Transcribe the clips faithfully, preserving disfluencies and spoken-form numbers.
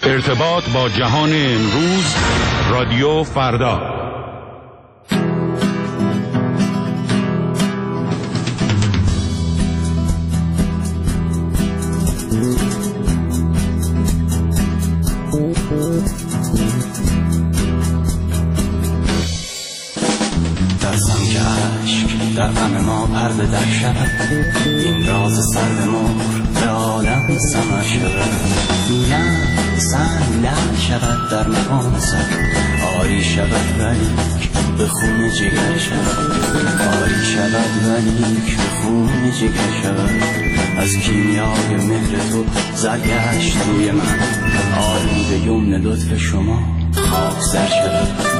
ارتباط با جهان امروز، رادیو فردا. ترسم که عشق در غم ما پرده در شود، این راز سرد مهر به عالم سمع شود. نه سنگ لعل شود در مقام سر، آری شود ولیک به خون جگر شود. آری شود ولیک به خون جگر شود. از کیمیای مهر تو زرگشت روی من، آری به یمن لطف شما خاک سر شود.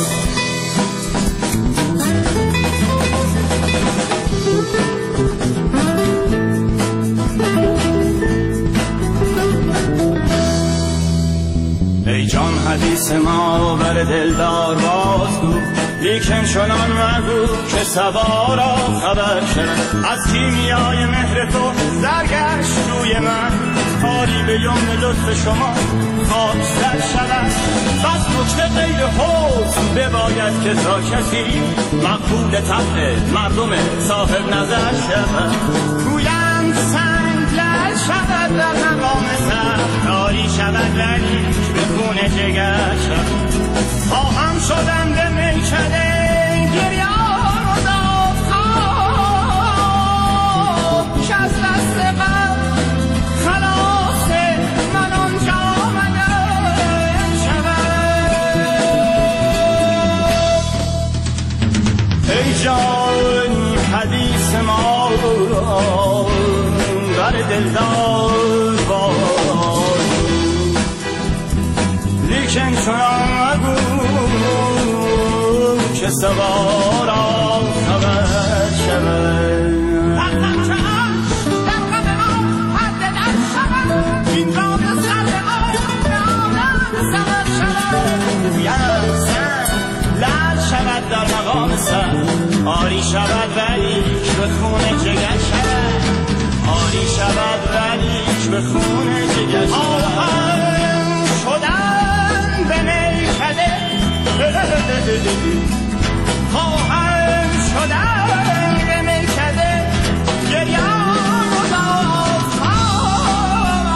ای جان حدیث ما بر دلدار بازگو، لیکن چنان مگو که صبا را خبر شد. از کیمیای مهر تو زرگشت روی من، کاری به یمن لطف شما خاک سر شود. بس نکته غیر حسن بباید که تا کسی مقبول طبع مردم صاحب نظر شود. گویند سنگ لعل شود در مقام سر، کاری شود ولی به خون جگر شد. خواهم شدم به میکده گریان و داد خواب، که از دست غم خلاص من آنجا مگر شود. ای جان حدیث ما بر دلدار باد، لیکن چنان مگو که سوارا خبر شود. رفتم که عشق در غم ما پرده در شود، این راز سرد ما به عالم سمع شود. گویم سنگ لعل شود در مقام سر، آری شود ولیک به خون جگر شود. آری شود ولیک به خون جگر شود. شدن به میکده خواهم شدن به میکده گریان و داد خواب،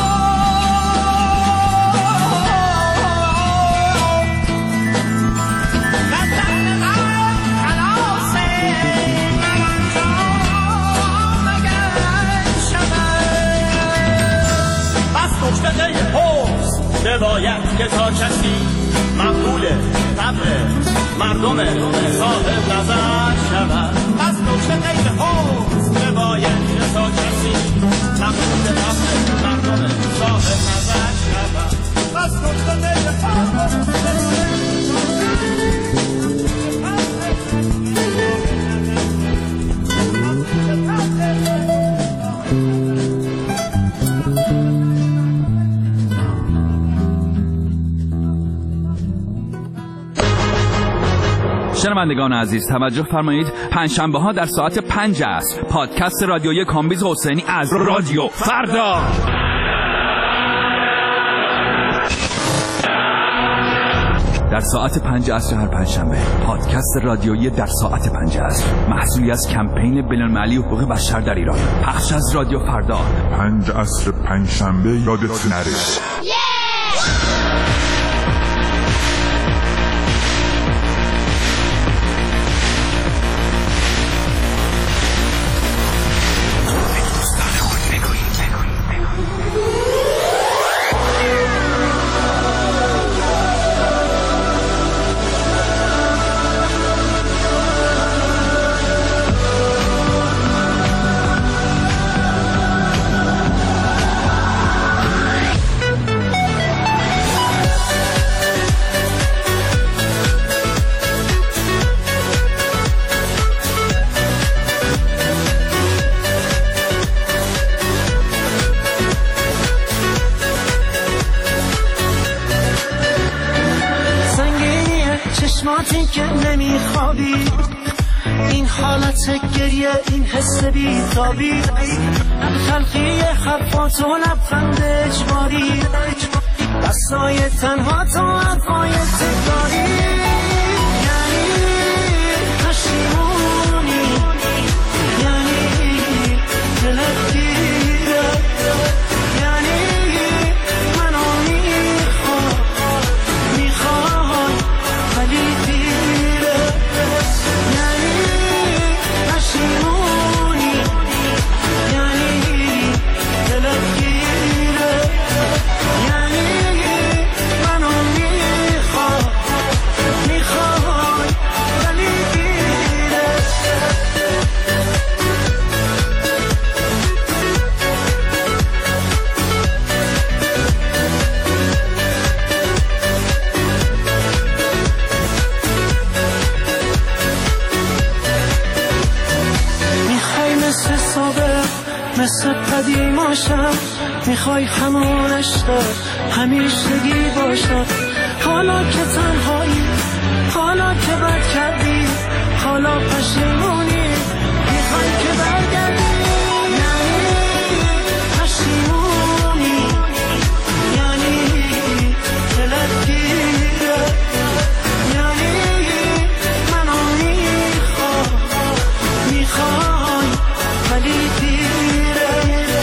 دستن غم خلاص من آنجا مگر شود. بس نکته غیر حسن بباید که تا کسی مقبول طبع مردم صاحب نظر شود. بس نکته غیر حسن بباید که تا کسی مقبول طبع مردم صاحب نظر شود. بس نکته غیر حسن شنوندگان عزیز توجه فرمایید، پنجشنبه ها در ساعت پنج است پادکست رادیویی کامبیز حسینی از رادیو فردا. در ساعت پنج عصر هر پنجشنبه پادکست رادیویی در ساعت پنج عصر، محصولی از کمپین بین‌المللی حقوق بشر در ایران، پخش از رادیو فردا. پنج عصر پنجشنبه یادت نره. چشماتی که نمیخوابی، این حالت گریه، این حس بی‌تابی، تلخی حرفات و لبخند اجباری، دستای تنها تو حرفای تکراری یعنی پشیمونی یعنی دلت گیره یعنی منو میخوای میخوای ولی دیره یعنی پشیمونی یعنی دلت گیره یعنی منو میخوای میخوای ولی دیره میخوای مثل سابق مثل قدیماشم میخوای همون عشق همیشگی باشد حالا که تنهایی حالا که بد کردی حالا پشیمونی میخوای که برگردی یعنی پشیمونی یعنی دلت گیره یعنی منو میخوای میخوای ولی دیره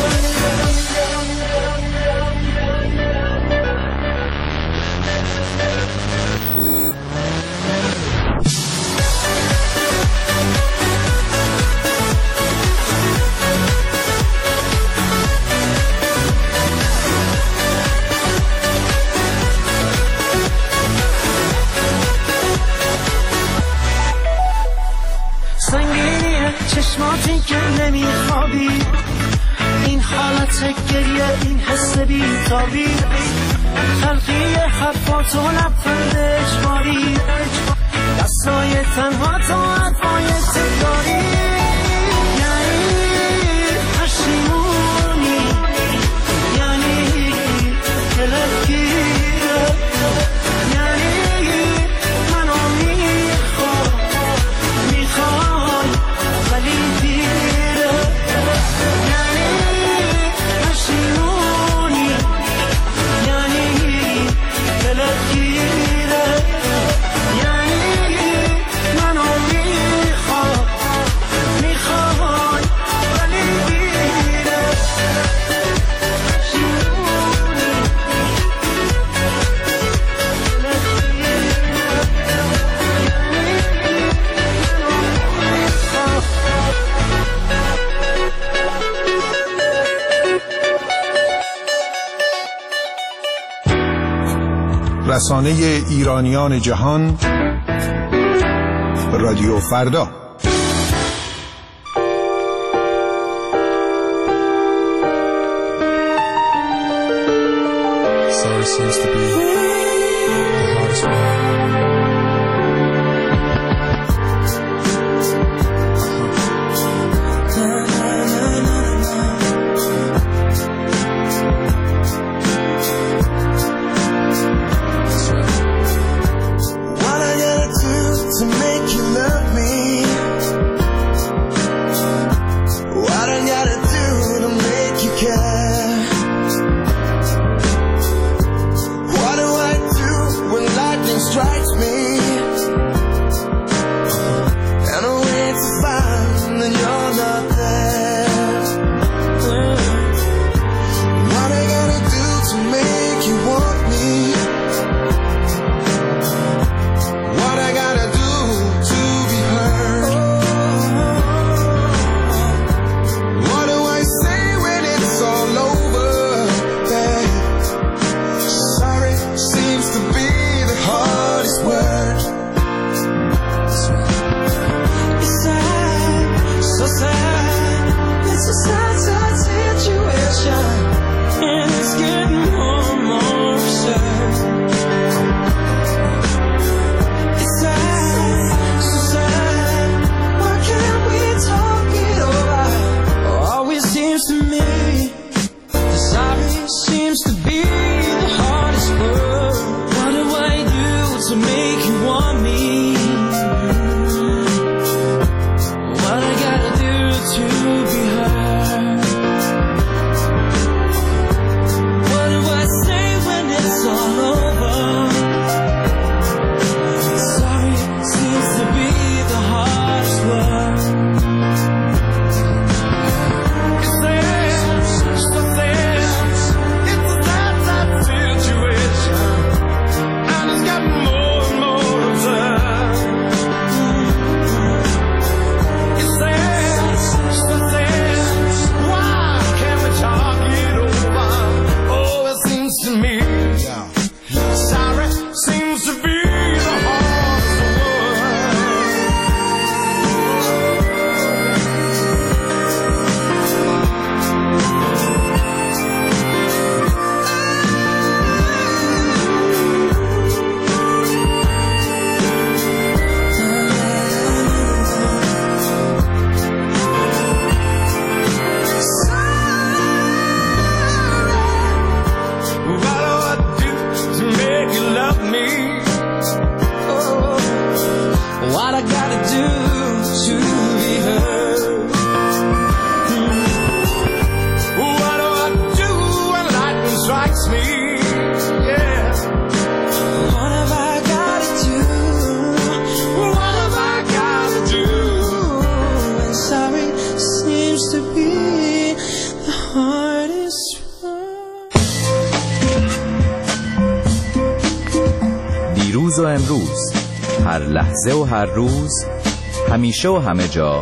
سنگینیه چشماتی که نمیخوابی این حالت گریه این حس بیتابی تلخی حرفات و لبخند اجباری دستای تنها تو حرفای تکراری یعنی پشیمونی یعنی دلت گیره یعنی منو میخوای میخوای ولی دیره یعنی پشیمونی یعنی دلت گیره یعنی منو میخوای میخوای ولی دیره رسانه ایرانیان جهان رادیو فردا. Sorry seems to be the hardest one. All دیروز و امروز، هر لحظه و هر روز، همیشه و همه جا.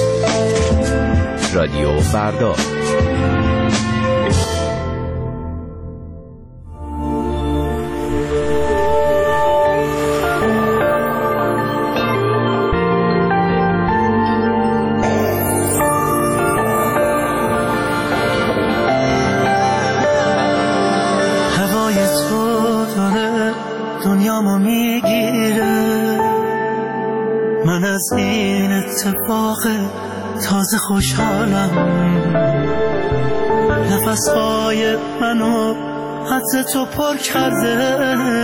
رادیو فردا. اتفاق تازه خوشحالم، نفسهای منو حد تو پر کرده،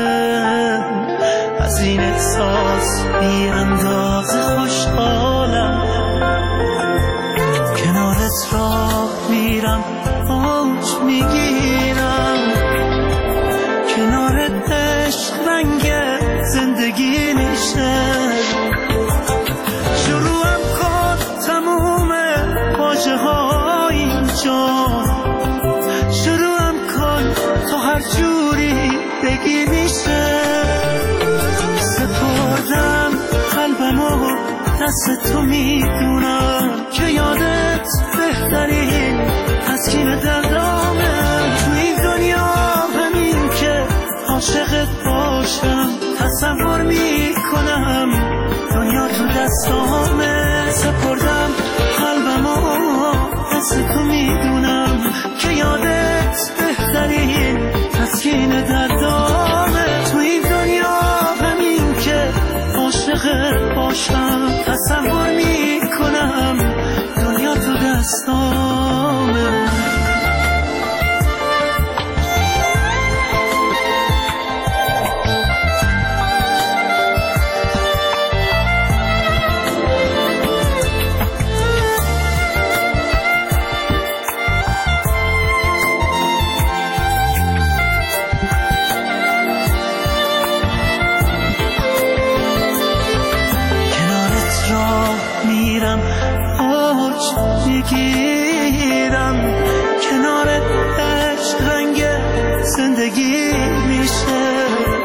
از این احساس بی اندازه خوشحالم. کنارت راه میرم، اوج میگیرم، کنارت عشق رنگ زندگی میشه. شروعم کن تموم واژه ها اینجا، شروعم کن تو هر جوری بگی میشه. سپردم قلبمو دست تو، میدونم که یادت بهترین تسکین دردامه. تو این دنیا همین که عاشقت باشم، تصور میکنم دنیا تو دستامه. سپردم قلبمو دست تو، میدونم که یادت بهترین تسکین دردامه. تو این دنیا همین که عاشقت باشم، تصور میکنم دنیا تو دستامه. میگیرم کنار عشق رنگ زندگی میشه.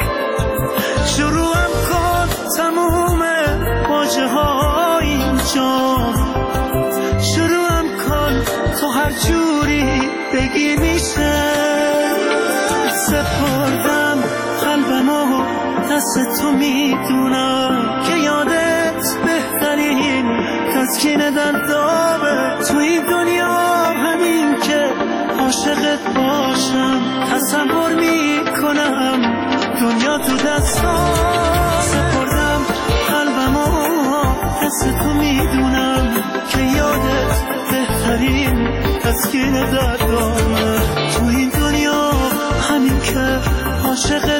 شروعم کن تموم واژه ها اینجا، شروعم کن تو هر جوری بگی میشه. سپردم قلبمو دست تو، میدونم که یادت بهترین تسکین دردامه. تو این دنیا همین که عاشقت باشم، تصور میکنم دنیا تو دستام. سپردم قلبمو دست تو، میدونم که یادت بهترین تسکین دردامه. تو این دنیا همین که عاشقت